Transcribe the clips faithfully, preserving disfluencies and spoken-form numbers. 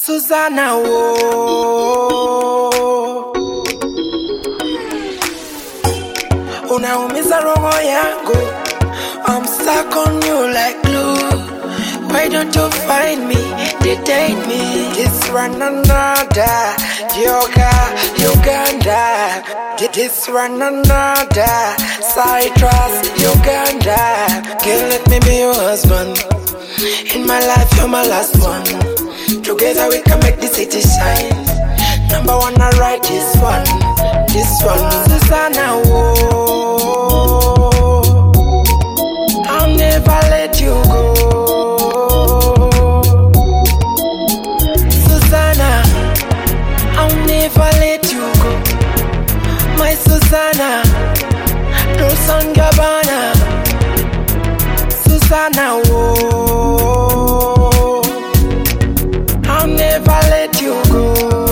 Susanna, oh, unaumiza roho yangu. I'm stuck on you like glue. Why don't you find me, detain me? This one another, yoga, Uganda. This one another, Cyprus, Uganda. Girl, let me be your husband. In my life, you're my last one. Together we can make the city shine. Number one, I write this one, this one. Susanna, oh, I'll never let you go. Susanna, I'll never let you go. My Susanna, Dolce and Gabbana. Susanna, oh, I'll never let you go.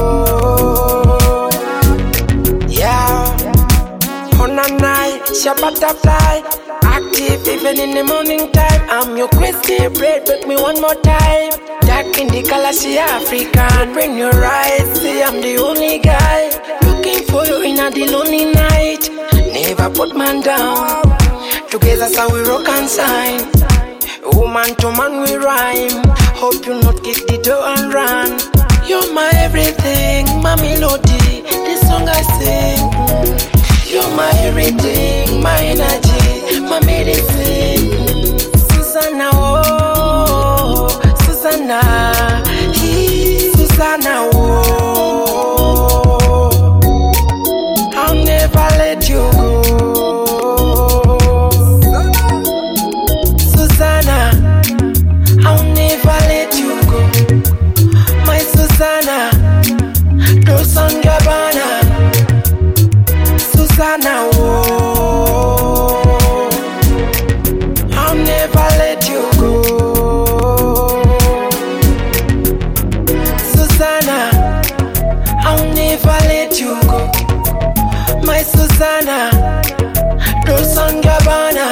Yeah, on a night, she a butterfly, active even in the morning time. I'm your crazy bread, make me one more time. Dark in the color, she African. Bring your eyes, see I'm the only guy looking for you in a the lonely night. Never put man down. Together, so we rock and shine. Woman to man we rhyme. Hope you not kick the door and run. You're my everything, my melody. This song I sing. You're my everything, my energy, my medicine. Susanna, oh, Susanna, he, Susanna, oh, I'll never let you go. Susanna, I'll never let you go. My Susanna, Dolce and Gabbana. Susanna, oh, I'll never let you go. Susanna, I'll never let you go. My Susanna, Dolce and Gabbana.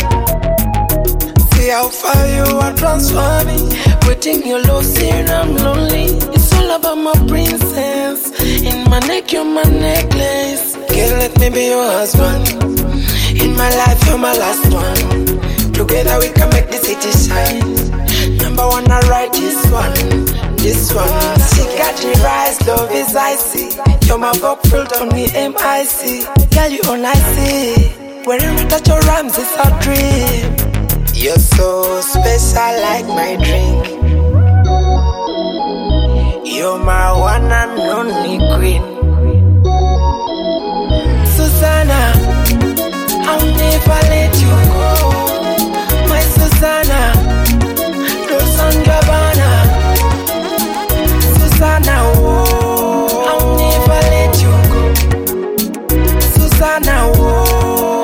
See how far you are transforming. Waiting your love, saying I'm lonely. It's all about my princess. In my neck, you're my necklace. Girl, let me be your husband. In my life, you're my last one. Together we can make the city shine. Number one, I write this one, this one. She got the rise, love is icy. You're my book filled on the M I C. Girl, you on I see. Wherever touch your rhymes, it's a dream. You're so special like my drink. You're my one and only queen. Susanna, I'll never let you go. My Susanna, Dolce and Gabbana. Susanna, oh, I'll never let you go. Susanna, oh.